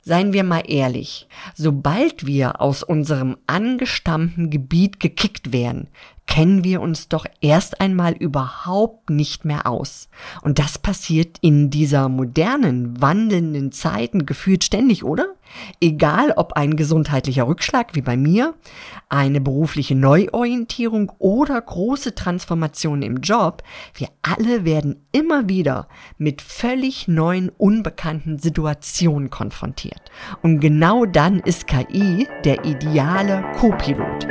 Seien wir mal ehrlich, sobald wir aus unserem angestammten Gebiet gekickt werden, kennen wir uns doch erst einmal überhaupt nicht mehr aus. Und das passiert in dieser modernen, wandelnden Zeiten gefühlt ständig, oder? Egal ob ein gesundheitlicher Rückschlag wie bei mir, eine berufliche Neuorientierung oder große Transformationen im Job, wir alle werden immer wieder mit völlig neuen, unbekannten Situationen konfrontiert. Und genau dann ist KI der ideale Co-Pilot.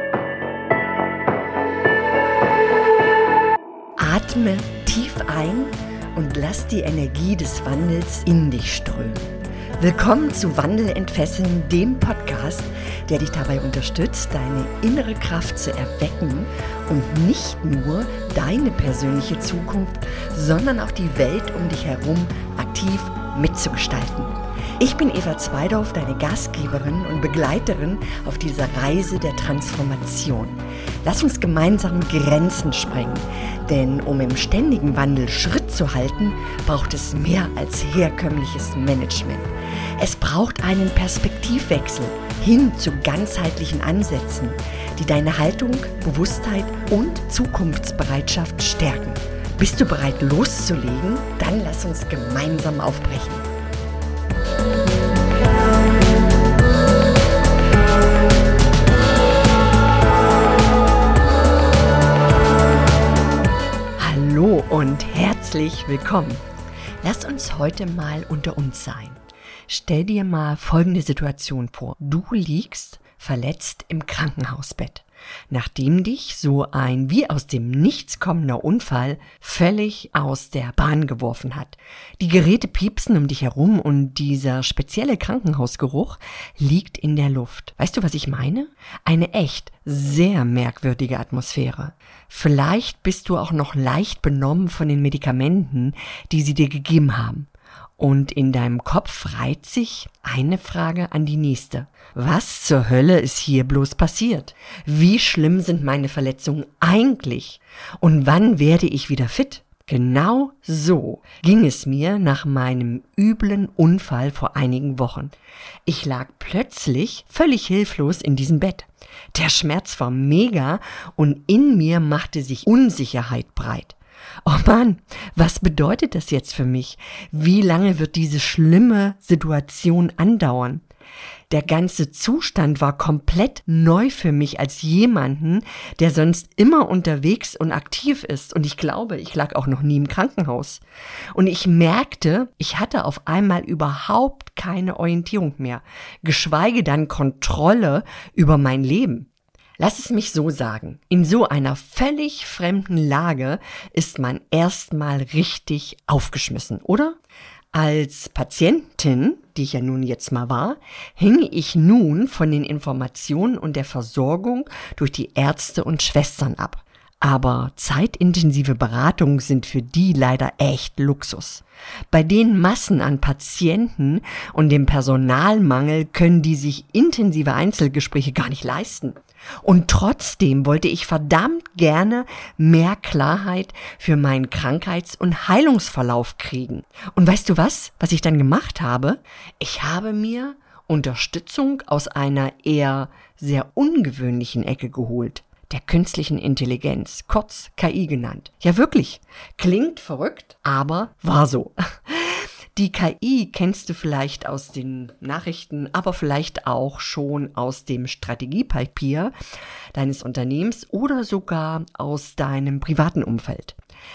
Atme tief ein und lass die Energie des Wandels in dich strömen. Willkommen zu Wandel entfesseln, dem Podcast, der dich dabei unterstützt, deine innere Kraft zu erwecken und nicht nur deine persönliche Zukunft, sondern auch die Welt um dich herum aktiv mitzugestalten. Ich bin Eva Zweidorf, deine Gastgeberin und Begleiterin auf dieser Reise der Transformation. Lass uns gemeinsam Grenzen sprengen, denn um im ständigen Wandel Schritt zu halten, braucht es mehr als herkömmliches Management. Es braucht einen Perspektivwechsel hin zu ganzheitlichen Ansätzen, die deine Haltung, Bewusstheit und Zukunftsbereitschaft stärken. Bist du bereit loszulegen? Dann lass uns gemeinsam aufbrechen. Hallo und herzlich willkommen. Lass uns heute mal unter uns sein. Stell dir mal folgende Situation vor. Du liegst verletzt im Krankenhausbett, nachdem dich so ein wie aus dem Nichts kommender Unfall völlig aus der Bahn geworfen hat. Die Geräte piepsen um dich herum und dieser spezielle Krankenhausgeruch liegt in der Luft. Weißt du, was ich meine? Eine echt sehr merkwürdige Atmosphäre. Vielleicht bist du auch noch leicht benommen von den Medikamenten, die sie dir gegeben haben. Und in deinem Kopf reiht sich eine Frage an die nächste. Was zur Hölle ist hier bloß passiert? Wie schlimm sind meine Verletzungen eigentlich? Und wann werde ich wieder fit? Genau so ging es mir nach meinem üblen Unfall vor einigen Wochen. Ich lag plötzlich völlig hilflos in diesem Bett. Der Schmerz war mega und in mir machte sich Unsicherheit breit. Oh Mann, was bedeutet das jetzt für mich? Wie lange wird diese schlimme Situation andauern? Der ganze Zustand war komplett neu für mich als jemanden, der sonst immer unterwegs und aktiv ist. Und ich glaube, ich lag auch noch nie im Krankenhaus. Und ich merkte, ich hatte auf einmal überhaupt keine Orientierung mehr, geschweige dann Kontrolle über mein Leben. Lass es mich so sagen, in so einer völlig fremden Lage ist man erstmal richtig aufgeschmissen, oder? Als Patientin, die ich ja nun jetzt mal war, hänge ich nun von den Informationen und der Versorgung durch die Ärzte und Schwestern ab. Aber zeitintensive Beratungen sind für die leider echt Luxus. Bei den Massen an Patienten und dem Personalmangel können die sich intensive Einzelgespräche gar nicht leisten. Und trotzdem wollte ich verdammt gerne mehr Klarheit für meinen Krankheits- und Heilungsverlauf kriegen. Und weißt du was ich dann gemacht habe? Ich habe mir Unterstützung aus einer eher sehr ungewöhnlichen Ecke geholt. Der künstlichen Intelligenz, kurz KI genannt. Ja wirklich, klingt verrückt, aber war so. Die KI kennst du vielleicht aus den Nachrichten, aber vielleicht auch schon aus dem Strategiepapier deines Unternehmens oder sogar aus deinem privaten Umfeld.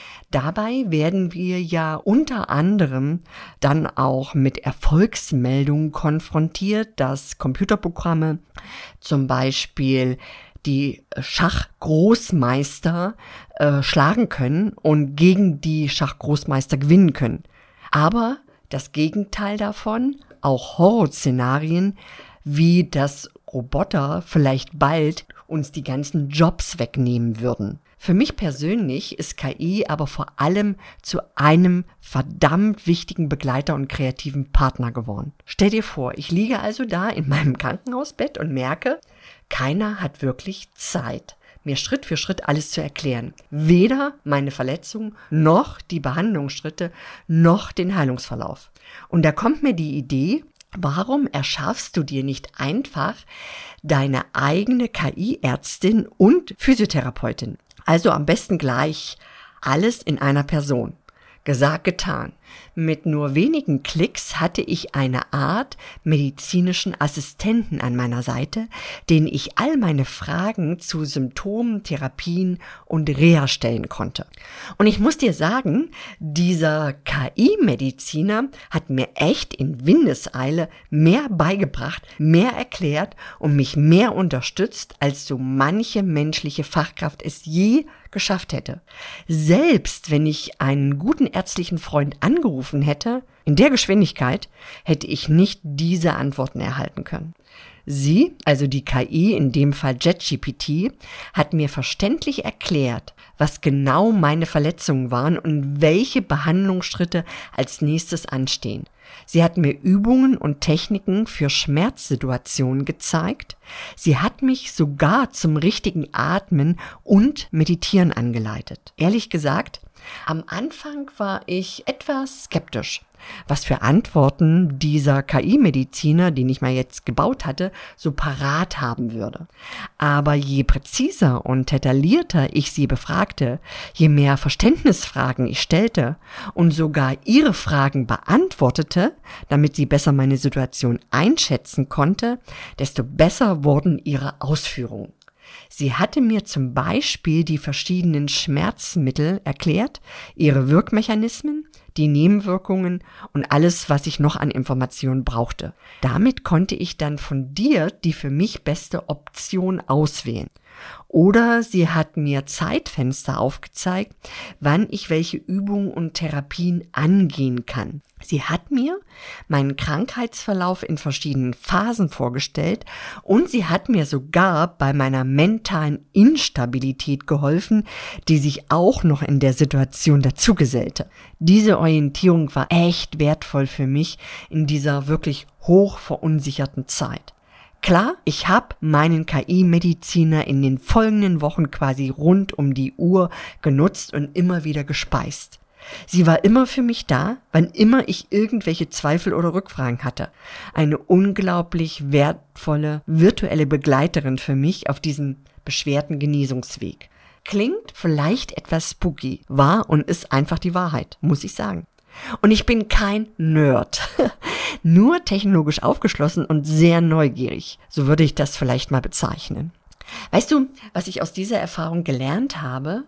Dabei werden wir ja unter anderem dann auch mit Erfolgsmeldungen konfrontiert, dass Computerprogramme zum Beispiel die Schachgroßmeister schlagen können und gegen die Schachgroßmeister gewinnen können. Aber das Gegenteil davon, auch Horrorszenarien, wie dass Roboter vielleicht bald uns die ganzen Jobs wegnehmen würden. Für mich persönlich ist KI aber vor allem zu einem verdammt wichtigen Begleiter und kreativen Partner geworden. Stell dir vor, ich liege also da in meinem Krankenhausbett und merke, keiner hat wirklich Zeit, mir Schritt für Schritt alles zu erklären. Weder meine Verletzung, noch die Behandlungsschritte, noch den Heilungsverlauf. Und da kommt mir die Idee, Warum erschaffst du dir nicht einfach deine eigene KI-Ärztin und Physiotherapeutin? Also am besten gleich alles in einer Person. Gesagt, getan. Mit nur wenigen Klicks hatte ich eine Art medizinischen Assistenten an meiner Seite, den ich all meine Fragen zu Symptomen, Therapien und Reha stellen konnte. Und ich muss dir sagen, dieser KI-Mediziner hat mir echt in Windeseile mehr beigebracht, mehr erklärt und mich mehr unterstützt, als so manche menschliche Fachkraft es je geschafft hätte. Selbst wenn ich einen guten ärztlichen Freund angerufen hätte, in der Geschwindigkeit, hätte ich nicht diese Antworten erhalten können. Sie, also die KI, in dem Fall ChatGPT, hat mir verständlich erklärt, was genau meine Verletzungen waren und welche Behandlungsschritte als nächstes anstehen. Sie hat mir Übungen und Techniken für Schmerzsituationen gezeigt. Sie hat mich sogar zum richtigen Atmen und Meditieren angeleitet. Ehrlich gesagt, am Anfang war ich etwas skeptisch, was für Antworten dieser KI-Mediziner, den ich mal jetzt gebaut hatte, so parat haben würde. Aber je präziser und detaillierter ich sie befragte, je mehr Verständnisfragen ich stellte und sogar ihre Fragen beantwortete, damit sie besser meine Situation einschätzen konnte, desto besser wurden ihre Ausführungen. Sie hatte mir zum Beispiel die verschiedenen Schmerzmittel erklärt, ihre Wirkmechanismen, die Nebenwirkungen und alles, was ich noch an Informationen brauchte. Damit konnte ich dann fundiert die für mich beste Option auswählen. Oder sie hat mir Zeitfenster aufgezeigt, wann ich welche Übungen und Therapien angehen kann. Sie hat mir meinen Krankheitsverlauf in verschiedenen Phasen vorgestellt und sie hat mir sogar bei meiner mentalen Instabilität geholfen, die sich auch noch in der Situation dazugesellte. Diese Orientierung war echt wertvoll für mich in dieser wirklich hoch verunsicherten Zeit. Klar, ich habe meinen KI-Mediziner in den folgenden Wochen quasi rund um die Uhr genutzt und immer wieder gespeist. Sie war immer für mich da, wann immer ich irgendwelche Zweifel oder Rückfragen hatte. Eine unglaublich wertvolle virtuelle Begleiterin für mich auf diesem beschwerten Genesungsweg. Klingt vielleicht etwas spooky, war und ist einfach die Wahrheit, muss ich sagen. Und ich bin kein Nerd, nur technologisch aufgeschlossen und sehr neugierig. So würde ich das vielleicht mal bezeichnen. Weißt du, was ich aus dieser Erfahrung gelernt habe?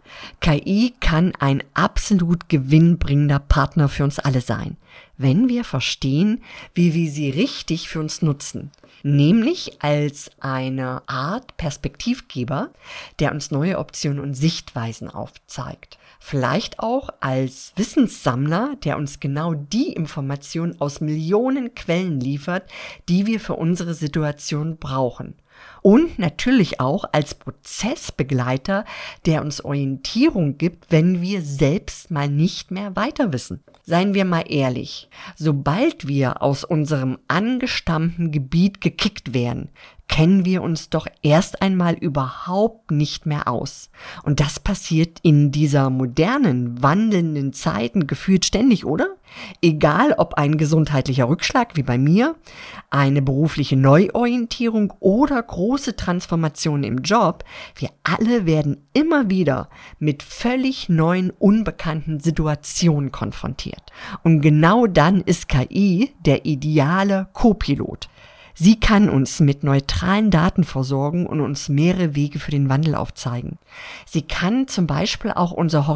KI kann ein absolut gewinnbringender Partner für uns alle sein, wenn wir verstehen, wie wir sie richtig für uns nutzen. Nämlich als eine Art Perspektivgeber, der uns neue Optionen und Sichtweisen aufzeigt. Vielleicht auch als Wissenssammler, der uns genau die Informationen aus Millionen Quellen liefert, die wir für unsere Situation brauchen. Und natürlich auch als Prozessbegleiter, der uns Orientierung gibt, wenn wir selbst mal nicht mehr weiter wissen. Seien wir mal ehrlich, sobald wir aus unserem angestammten Gebiet gekickt werden, kennen wir uns doch erst einmal überhaupt nicht mehr aus. Und das passiert in dieser modernen, wandelnden Zeiten gefühlt ständig, oder? Egal ob ein gesundheitlicher Rückschlag wie bei mir, eine berufliche Neuorientierung oder große Transformationen im Job, wir alle werden immer wieder mit völlig neuen, unbekannten Situationen konfrontiert. Und genau dann ist KI der ideale Co-Pilot. Sie kann uns mit neutralen Daten versorgen und uns mehrere Wege für den Wandel aufzeigen. Sie kann zum Beispiel auch unser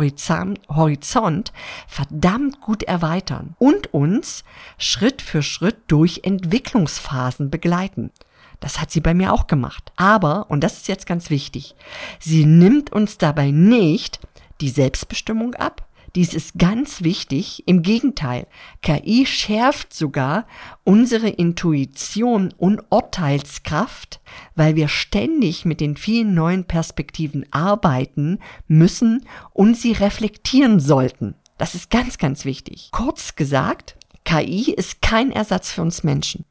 Horizont verdammt gut erweitern und uns Schritt für Schritt durch Entwicklungsphasen begleiten. Das hat sie bei mir auch gemacht. Aber, und das ist jetzt ganz wichtig, sie nimmt uns dabei nicht die Selbstbestimmung ab. Dies ist ganz wichtig. Im Gegenteil, KI schärft sogar unsere Intuition und Urteilskraft, weil wir ständig mit den vielen neuen Perspektiven arbeiten müssen und sie reflektieren sollten. Das ist ganz, ganz wichtig. Kurz gesagt, KI ist kein Ersatz für uns Menschen,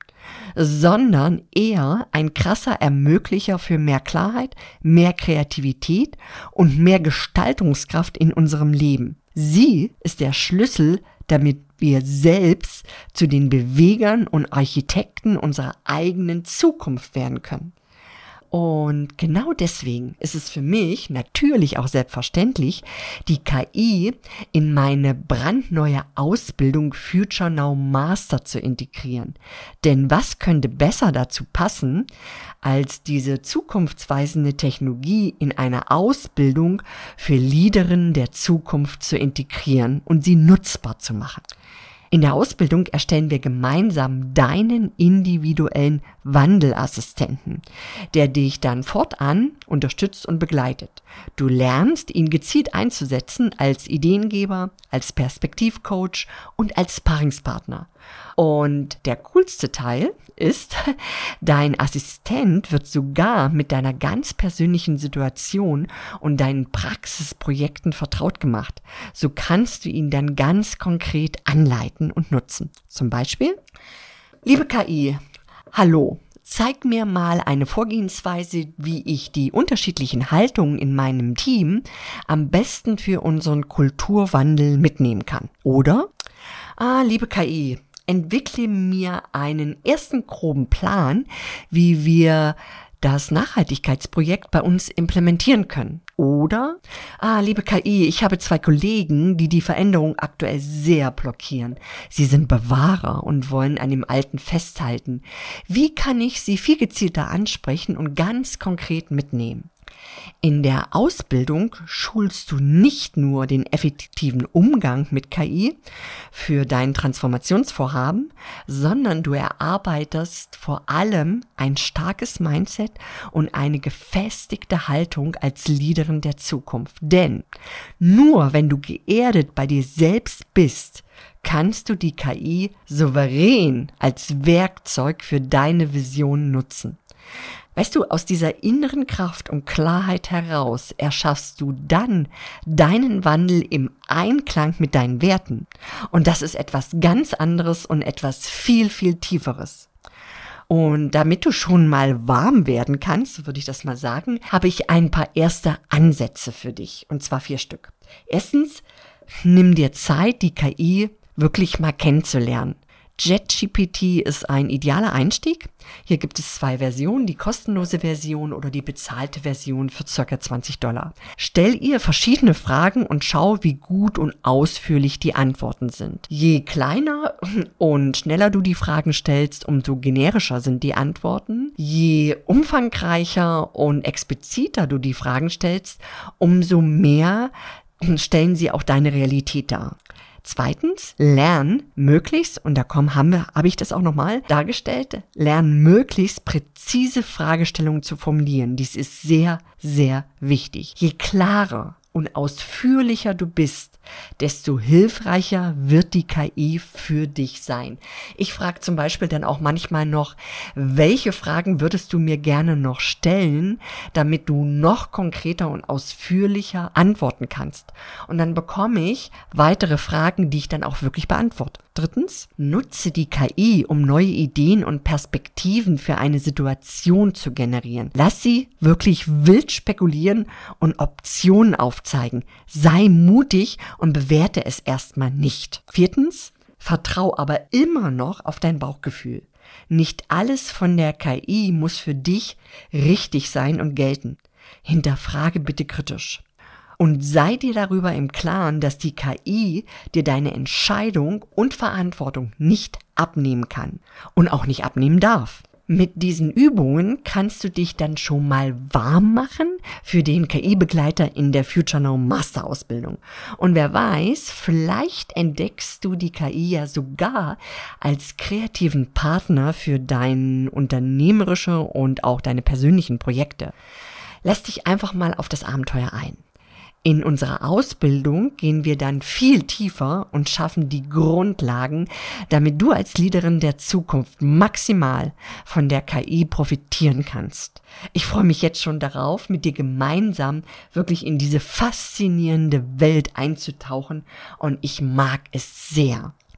sondern eher ein krasser Ermöglicher für mehr Klarheit, mehr Kreativität und mehr Gestaltungskraft in unserem Leben. Sie ist der Schlüssel damit wir selbst zu den Bewegern und Architekten unserer eigenen Zukunft werden können. Und genau deswegen ist es für mich natürlich auch selbstverständlich, die KI in meine brandneue Ausbildung Future Now Master zu integrieren. Denn was könnte besser dazu passen, als diese zukunftsweisende Technologie in einer Ausbildung für Leaderinnen der Zukunft zu integrieren und sie nutzbar zu machen? In der Ausbildung erstellen wir gemeinsam deinen individuellen Wandelassistenten, der dich dann fortan unterstützt und begleitet. Du lernst, ihn gezielt einzusetzen als Ideengeber, als Perspektivcoach und als Sparringspartner. Und der coolste Teil ist, dein Assistent wird sogar mit deiner ganz persönlichen Situation und deinen Praxisprojekten vertraut gemacht. So kannst du ihn dann ganz konkret anleiten und nutzen. Zum Beispiel: Liebe KI, hallo, zeig mir mal eine Vorgehensweise, wie ich die unterschiedlichen Haltungen in meinem Team am besten für unseren Kulturwandel mitnehmen kann. Oder: liebe KI, entwickle mir einen ersten groben Plan, wie wir das Nachhaltigkeitsprojekt bei uns implementieren können. Oder: liebe KI, ich habe 2 Kollegen, die die Veränderung aktuell sehr blockieren. Sie sind Bewahrer und wollen an dem Alten festhalten. Wie kann ich sie viel gezielter ansprechen und ganz konkret mitnehmen? In der Ausbildung schulst du nicht nur den effektiven Umgang mit KI für dein Transformationsvorhaben, sondern du erarbeitest vor allem ein starkes Mindset und eine gefestigte Haltung als Leaderin der Zukunft. Denn nur wenn du geerdet bei dir selbst bist, kannst du die KI souverän als Werkzeug für deine Vision nutzen. Weißt du, aus dieser inneren Kraft und Klarheit heraus erschaffst du dann deinen Wandel im Einklang mit deinen Werten. Und das ist etwas ganz anderes und etwas viel, viel Tieferes. Und damit du schon mal warm werden kannst, würde ich das mal sagen, habe ich ein paar erste Ansätze für dich. Und zwar 4 Stück. Erstens, nimm dir Zeit, die KI wirklich mal kennenzulernen. ChatGPT ist ein idealer Einstieg. Hier gibt es 2 Versionen, die kostenlose Version oder die bezahlte Version für ca. $20. Stell ihr verschiedene Fragen und schau, wie gut und ausführlich die Antworten sind. Je kleiner und schneller du die Fragen stellst, umso generischer sind die Antworten. Je umfangreicher und expliziter du die Fragen stellst, umso mehr stellen sie auch deine Realität dar. Zweitens, lern möglichst, und habe ich das auch nochmal dargestellt, lern möglichst präzise Fragestellungen zu formulieren. Dies ist sehr, sehr wichtig. Je klarer und ausführlicher du bist, desto hilfreicher wird die KI für dich sein. Ich frage zum Beispiel dann auch manchmal noch, welche Fragen würdest du mir gerne noch stellen, damit du noch konkreter und ausführlicher antworten kannst. Und dann bekomme ich weitere Fragen, die ich dann auch wirklich beantworte. Drittens, nutze die KI, um neue Ideen und Perspektiven für eine Situation zu generieren. Lass sie wirklich wild spekulieren und Optionen aufzeigen. Sei mutig und bewerte es erstmal nicht. Viertens, vertrau aber immer noch auf dein Bauchgefühl. Nicht alles von der KI muss für dich richtig sein und gelten. Hinterfrage bitte kritisch. Und sei dir darüber im Klaren, dass die KI dir deine Entscheidung und Verantwortung nicht abnehmen kann und auch nicht abnehmen darf. Mit diesen Übungen kannst du dich dann schon mal warm machen für den KI-Begleiter in der Future Now Master Ausbildung. Und wer weiß, vielleicht entdeckst du die KI ja sogar als kreativen Partner für deine unternehmerische und auch deine persönlichen Projekte. Lass dich einfach mal auf das Abenteuer ein. In unserer Ausbildung gehen wir dann viel tiefer und schaffen die Grundlagen, damit du als Leaderin der Zukunft maximal von der KI profitieren kannst. Ich freue mich jetzt schon darauf, mit dir gemeinsam wirklich in diese faszinierende Welt einzutauchen, und ich mag es sehr.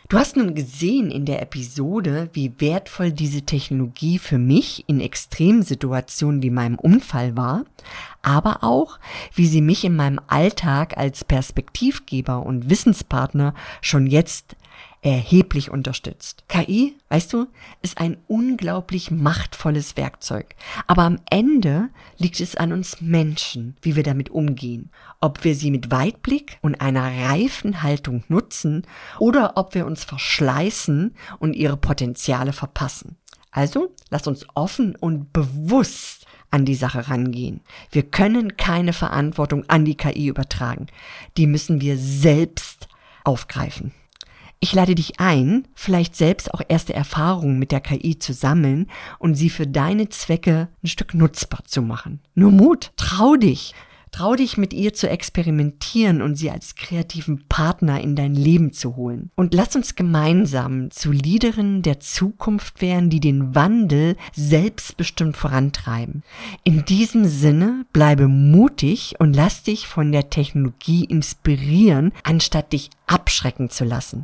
Du hast nun gesehen in der Episode, wie wertvoll diese Technologie für mich in Extremsituationen wie meinem Unfall war, aber auch, wie sie mich in meinem Alltag als Perspektivgeber und Wissenspartner schon jetzt erheblich unterstützt. KI, weißt du, ist ein unglaublich machtvolles Werkzeug. Aber am Ende liegt es an uns Menschen, wie wir damit umgehen. Ob wir sie mit Weitblick und einer reifen Haltung nutzen oder ob wir uns verschleißen und ihre Potenziale verpassen. Also, lass uns offen und bewusst an die Sache rangehen. Wir können keine Verantwortung an die KI übertragen. Die müssen wir selbst aufgreifen. Ich lade dich ein, vielleicht selbst auch erste Erfahrungen mit der KI zu sammeln und sie für deine Zwecke ein Stück nutzbar zu machen. Nur Mut, trau dich mit ihr zu experimentieren und sie als kreativen Partner in dein Leben zu holen. Und lass uns gemeinsam zu Leaderinnen der Zukunft werden, die den Wandel selbstbestimmt vorantreiben. In diesem Sinne, bleibe mutig und lass dich von der Technologie inspirieren, anstatt dich abschrecken zu lassen.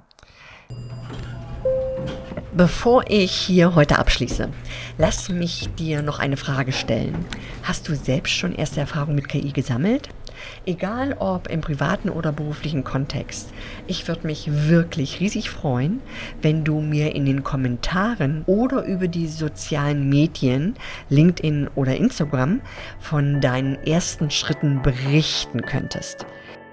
Bevor ich hier heute abschließe, lass mich dir noch eine Frage stellen. Hast du selbst schon erste Erfahrungen mit KI gesammelt? Egal ob im privaten oder beruflichen Kontext. Ich würde mich wirklich riesig freuen, wenn du mir in den Kommentaren oder über die sozialen Medien, LinkedIn oder Instagram, von deinen ersten Schritten berichten könntest.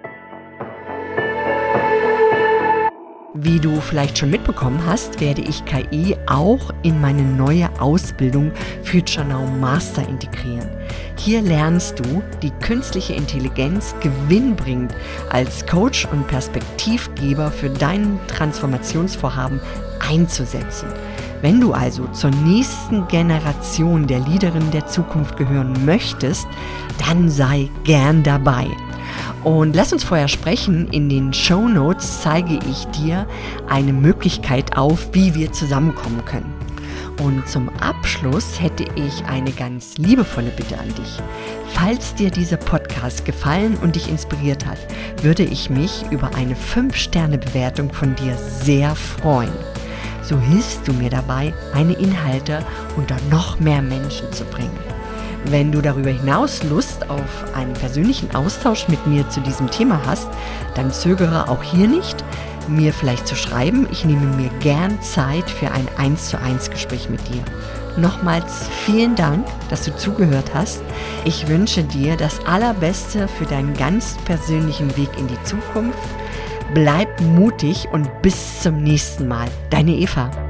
Wie du vielleicht schon mitbekommen hast, werde ich KI auch in meine neue Ausbildung Future Now Master integrieren. Hier lernst du, die künstliche Intelligenz gewinnbringend als Coach und Perspektivgeber für dein Transformationsvorhaben einzusetzen. Wenn du also zur nächsten Generation der Leaderin der Zukunft gehören möchtest, dann sei gern dabei. Und lass uns vorher sprechen, in den Shownotes zeige ich dir eine Möglichkeit auf, wie wir zusammenkommen können. Und zum Abschluss hätte ich eine ganz liebevolle Bitte an dich. Falls dir dieser Podcast gefallen und dich inspiriert hat, würde ich mich über eine 5-Sterne-Bewertung von dir sehr freuen. So hilfst du mir dabei, meine Inhalte unter noch mehr Menschen zu bringen. Wenn du darüber hinaus Lust auf einen persönlichen Austausch mit mir zu diesem Thema hast, dann zögere auch hier nicht, mir vielleicht zu schreiben. Ich nehme mir gern Zeit für ein 1:1 Gespräch mit dir. Nochmals vielen Dank, dass du zugehört hast. Ich wünsche dir das Allerbeste für deinen ganz persönlichen Weg in die Zukunft. Bleib mutig und bis zum nächsten Mal. Deine Eva.